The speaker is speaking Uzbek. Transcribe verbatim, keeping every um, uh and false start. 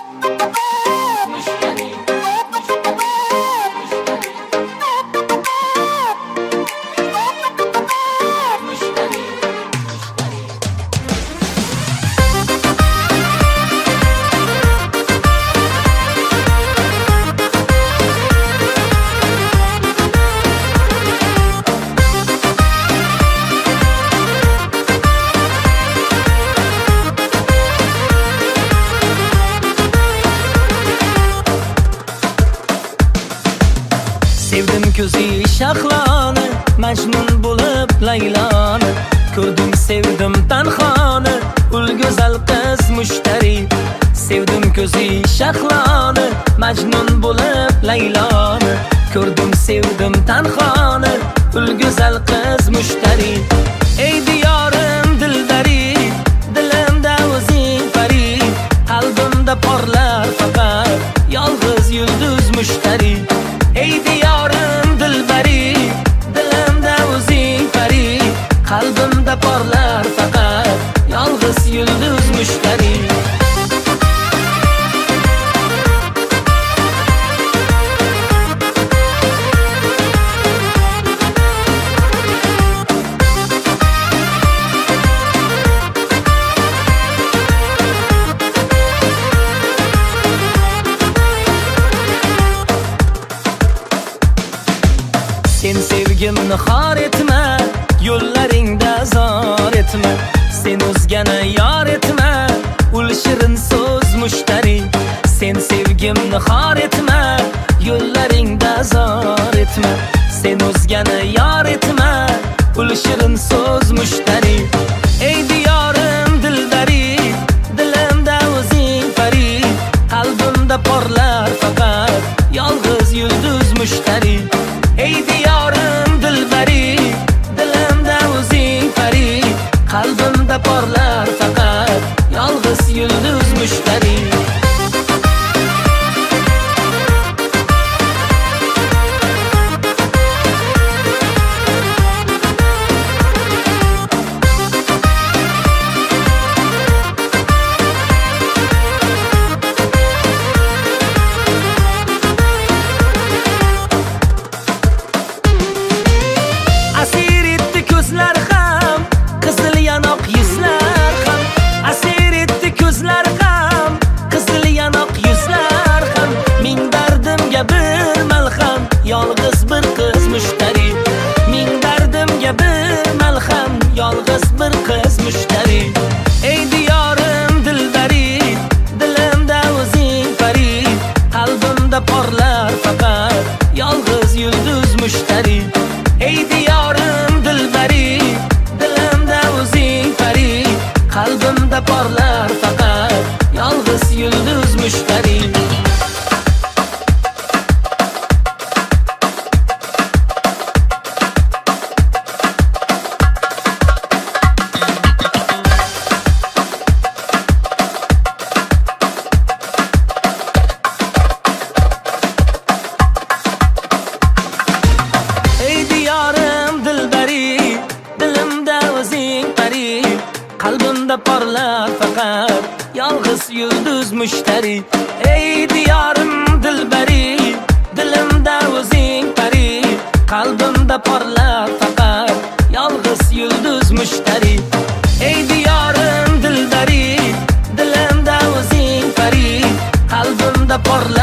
Sevdim ko'zi shahloni, majnun bo'lib Layloni. Ko'rdim sevdim tanhoni, ul go'zal qiz mushtari. Sevdim ko'zi shahloni, majnun bo'lib Layloni. Ko'rdim sevdim tanhoni, ul go'zal qiz mushtari. Ey diyorim dilbari, dilimda o'zing pari. Qalbimda porlar faqat yolg'iz yulduz mushtari. Ey diyorim dilbari, dilimda o'zing pari. Qalbimda porlar faqat yolg'iz yulduz mushtari. Sen sevgimni xor etma, yo'llaringda zor etma. Sen o'zgani yor etma, ul shirin so'z mushtari. Sen sevgimni xor etma, yo'llaringda zor etma. Sen o'zgani yor etma, ul shirin so'z mushtari. Ey diyorim dilbari, dilimda o'zing pari. Qalbimda porlar faqat yolg'iz yulduz mushtari. Ey diyorim dilbari, dilimda o'zing pari. Qalbimda porlar faqat yolg'iz yulduz mushtari. Yolg'iz bir qiz mushtari. Ming dardimga bir malham, yolg'iz bir qiz mushtari. Ey diyorim dilbari, dilimda o'zing pari. Qalbimda porlar faqat yolg'iz yulduz mushtari. Ey diyorim dilbari, dilimda o'zing pari. Qalbimda porlar faqat yolg'iz yulduz mushtari. Qalbimda porlar faqat yolg'iz yulduz mushtari. Ey diyorim dilbari, dilimda o'zing pari. Qalbimda porlar faqat yolg'iz yulduz mushtari. Ey diyorim dilbari, dilimda o'zing pari. Qalbimda porlar